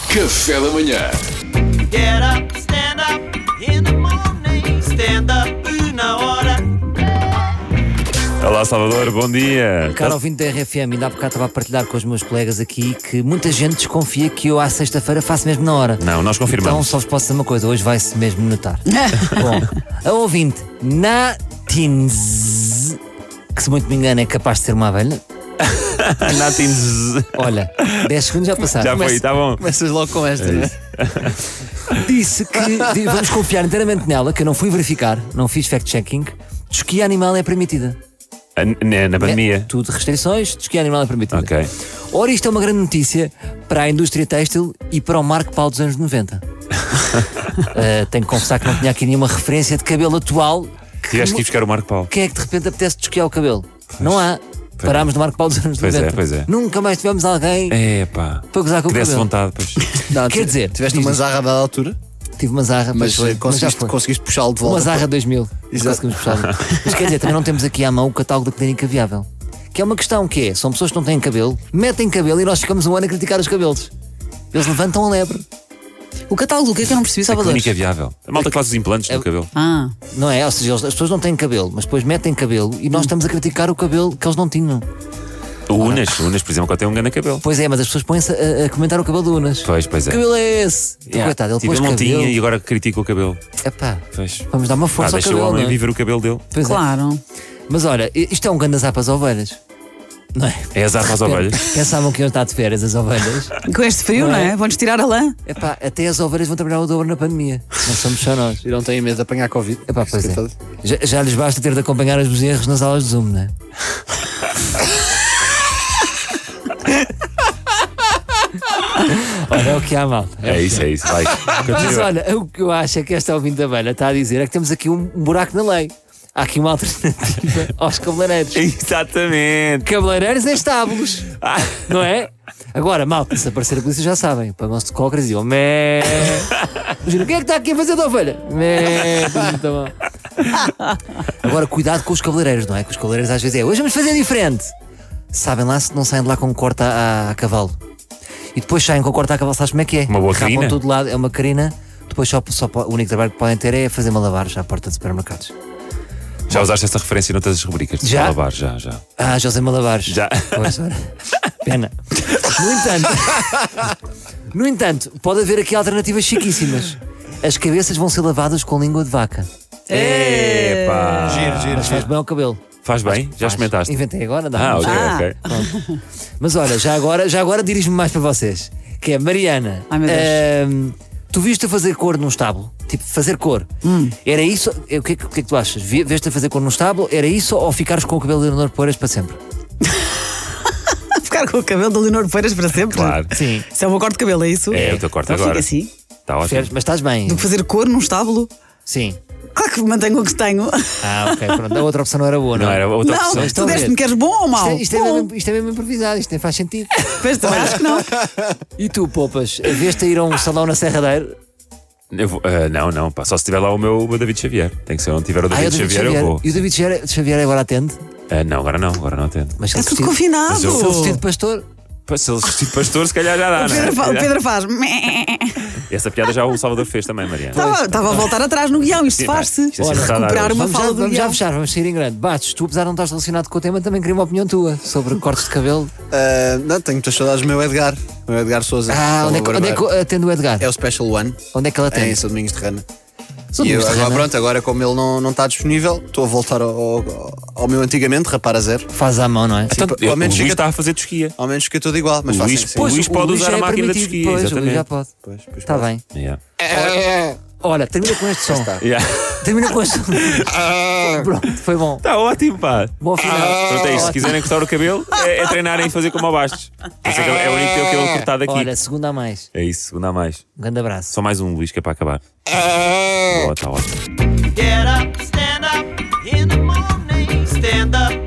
Café da manhã. Get up, stand up in the morning. Stand up na hora. Olá Salvador, bom dia. Cara ouvinte da RFM, ainda há bocado estava a partilhar com os meus colegas aqui que muita gente desconfia que eu à sexta-feira faço mesmo na hora. Não, nós Então confirmamos. só vos posso dizer uma coisa, hoje vai-se mesmo notar. Bom, a ouvinte Natins, que se muito me engano é capaz de ser uma abelha. Natins. Olha, 10 segundos já passaram. Já foi, está bom. Começas logo com esta, não é? Disse que vamos confiar inteiramente nela, que eu não fui verificar, não fiz fact-checking. Desquia animal é permitida. Na pandemia. Tudo restrições, desquia animal é permitida. Ok. Ora, isto é uma grande notícia para a indústria têxtil e para o Marco Paulo dos anos 90. Tenho que confessar que não tinha aqui nenhuma referência de cabelo atual. Tiveste que ir buscar o Marco Paulo. Quem é que de repente apetece desquiar o cabelo? Não há. Parámos no Marco Paulo dos anos Pois é, 90. pois é. Nunca mais tivemos alguém Epá. para gozar com Que o desse cabelo. vontade, pois. Não, Quer dizer, tiveste diz uma isto. zarra a dada altura, Tive uma zarra, mas pois foi. Mas já foi. conseguiste puxá-lo de volta. Uma zarra 2000. Exato. Conseguimos puxar. Mas quer dizer, também não temos aqui à mão o catálogo da Clínica Viável. Que é uma questão que é, são pessoas que não têm cabelo, metem cabelo e nós ficamos um ano a criticar os cabelos. Eles levantam a lebre. O catálogo do que é que eu não percebi, A Salvador? clínica é viável. A malta que faz os implantes no cabelo. Ah, Não é? Ou seja, as pessoas não têm cabelo, mas depois metem cabelo e nós estamos a criticar o cabelo que eles não tinham. O Unas, por exemplo, que tem um grande cabelo. Pois é, mas as pessoas põem-se a comentar o cabelo do Unas. Pois Que é. cabelo é esse? Então, coitado, ele Tipo, pôs ele não cabelo. tinha e agora critica o cabelo. Epá, Pois. vamos dar uma força ao Deixa cabelo, o homem não é? viver o cabelo dele. Pois é. claro. Mas olha, isto é um grande azar para as ovelhas. Não é? É azar para as ovelhas. Pensavam que iam estar de férias as ovelhas. Com este frio, Não não é? é? Vão-nos tirar a lã. Epá, até as ovelhas vão trabalhar o dobro na pandemia. Não somos só nós. E não têm medo de apanhar Covid. Epá, pois é. Coitado. Já lhes basta ter de acompanhar as bezerras nas aulas de Zoom, não é? Olha, é o que há, malta. É isso. Vai. Mas Continua. olha, o que eu acho é que esta ouvinte da velha está a dizer é que temos aqui um buraco na lei. Há aqui uma alternativa aos cabeleireiros. Exatamente. Cabeleireiros é estábulos, não é? Agora, malta, se aparecer a polícia já sabem. Pagam-se de cócoras e diziam mé. Imagina, quem é que está aqui a fazer da ovelha? Mé. Tá bom. Agora, cuidado com os cabeleireiros, não é? Que os cabeleireiros às vezes é hoje vamos fazer diferente. Sabem lá se não saem de lá com corta a cavalo. E depois saem com corta a cavalo, sabes como é que é? Uma boa Rapam carina. todo lado, é uma carina. Depois o único trabalho que podem ter é fazer malabares à porta de supermercados. Já usaste essa referência noutras rubricas de Já? Malabar? Já. Ah, José Malabares. Já. Pois, ora. Pena. No entanto, pode haver aqui alternativas chiquíssimas. As cabeças vão ser lavadas com língua de vaca. Epá. Mas faz bem ao cabelo. Faz bem? Já Faz. experimentaste? Inventei agora, dá. Ah, ok, Ah. ok. Mas olha, já agora dirijo-me mais para vocês. Que é, Mariana, Ai, meu Deus. tu viste a fazer cor num estábulo? Tipo, fazer cor. Era isso? O que é que tu achas? Veste a fazer cor num estábulo? Era isso ou ficares com o cabelo de Leonor Poeiras para sempre? Ficar com o cabelo de Leonor Poeiras para sempre. Claro. Sim. Isso é o meu corte de cabelo, é isso? É o teu corte Então agora. fica assim. Está ótimo. Preferes, mas estás bem. Do que fazer cor num estábulo. Sim. Claro que mantenho o que tenho. Ah, ok, pronto. A outra opção não era boa, não, Não é? era outra Não, opção. Estão tu a ver? deste-me queres bom ou mau? Isto é mesmo improvisado, isto nem faz sentido. Pois também acho que não. E tu, Poupas, veste a ir a um salão na Serradeiro? Não, pá. Só se tiver lá o meu David Xavier. Tem que ser, onde tiver o É o David Xavier, eu vou. E o David Xavier agora atende? Não, agora não atendo. Mas se É ele tudo vestido- confinado. Mas eu- se ele vestido de pastor? Pá, se ele vestir pastor, se calhar já dá, O não é? Pedro faz. Essa piada já o Salvador fez também, Mariana. Estava a voltar atrás no guião, isto Sim, faz-se. isto é assim, Recuperar uma fala do Vamos já guião. fechar, vamos sair em grande. Bates, tu apesar de não estás relacionado com o tema, também queria uma opinião tua sobre cortes de cabelo. Não, tenho muitas saudades do meu Edgar. O meu Edgar Souza. Onde é que atende o Edgar? É o Special One. Onde é que ele É em atende? São Domingos de Rana. São E eu, Domingos de agora, Rana. pronto, agora como ele não está disponível, estou a voltar ao meu antigamente, rapar a zero. Faz à mão, não é? Então, ao o menos Luís fica- está a fazer tosquia. Ao menos fica tudo igual, mas O façam Luís- assim. o Luís pode usar já a é máquina de permitido, esqui, pois, o Luís exatamente. já pode. Pois Está pode. bem. Yeah. Olha, termina com este som. Yeah. Termina com este som. Pronto, foi bom. Está ótimo, pá. Bom final. Pronto, é isso. Se quiserem cortar o cabelo, é treinarem e fazer como ao Bastos. Por isso é que é o único que ele cortado aqui. Olha, segunda a mais. É isso, segunda a mais. Um grande abraço. Só mais um, Luís, que é para acabar. Boa, está ótimo. Get up, stand up in the morning. Stand up